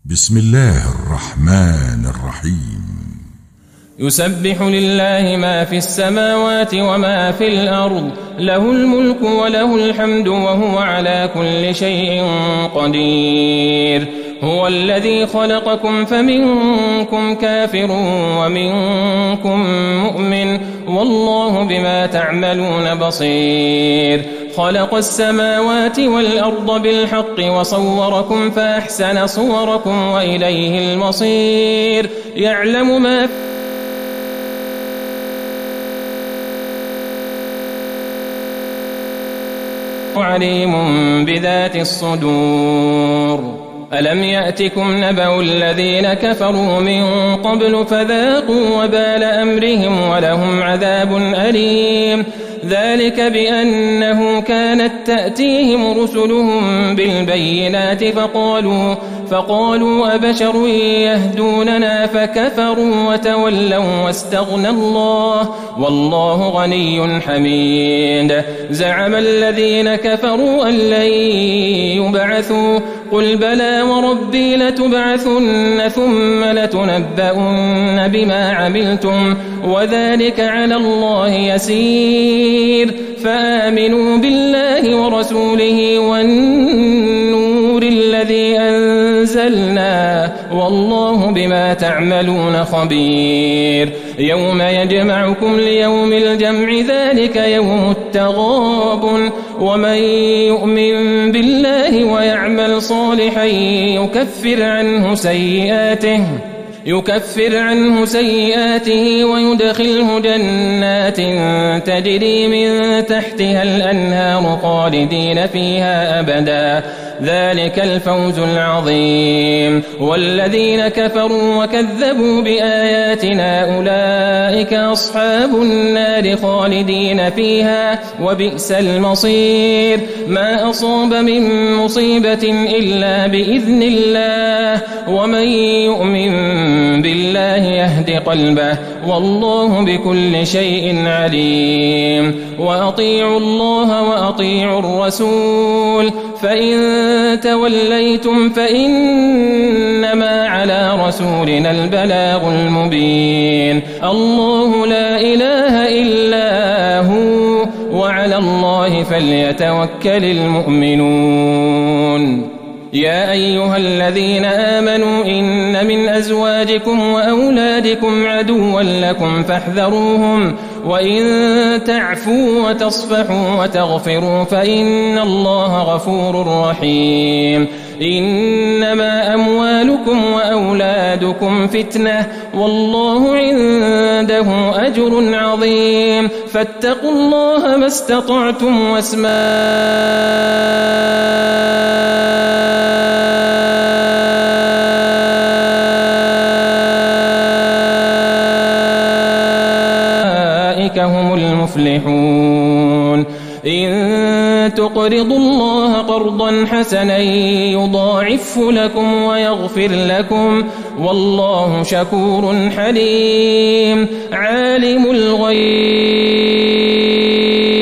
بسم الله الرحمن الرحيم. يسبح لله ما في السماوات وما في الأرض، له الملك وله الحمد وهو على كل شيء قدير. هو الذي خلقكم فمنكم كافر ومنكم مؤمن، والله بما تعملون بصير. خلق السماوات والأرض بالحق وصوركم فأحسن صوركم وإليه المصير. يعلم ما عليم بذات الصدور. ألم يأتكم نبأ الذين كفروا من قبل فذاقوا وبال أمرهم ولهم عذاب أليم. ذلك بأنه كانت تأتيهم رسلهم بالبينات فقالوا أبشر يهدوننا فكفروا وتولوا واستغنى الله والله غني حميد. زعم الذين كفروا أن لن يبعثوا، قل بلى وربي لتبعثن ثم لتنبؤن بما عملتم وذلك على الله يسير. فآمنوا بالله ورسوله والنور الذي أنزلنا والله بما تعملون خبير. يوم يجمعكم ليوم الجمع ذلك يوم التغابن. ومن يؤمن بالله ويعمل صالحا يكفر عنه سيئاته ويدخله جنات تجري من تحتها الأنهار خالدين فيها أبدا، ذلك الفوز العظيم. والذين كفروا وكذبوا بآياتنا أولئك أصحاب النار خالدين فيها وبئس المصير. ما أصاب من مصيبة إلا بإذن الله، ومن يؤمن بالله يهد قلبه والله بكل شيء عليم. وأطيعوا الله وأطيعوا الرسول، فإن توليتم فإنما على رسولنا البلاغ المبين. الله لا إله إلا هو وعلى الله فليتوكل المؤمنون. يا أيها الذين آمنوا إن من أزواجكم وأولادكم عدوا لكم فاحذروهم، وإن تعفوا وتصفحوا وتغفروا فإن الله غفور رحيم. إنما أموالكم وأولادكم فتنة والله عنده أجر عظيم. فاتقوا الله ما استطعتم هم المفلحون. إن تقرضوا الله قرضا حسنا يضاعفه لكم ويغفر لكم والله شكور حليم. عالم الغيب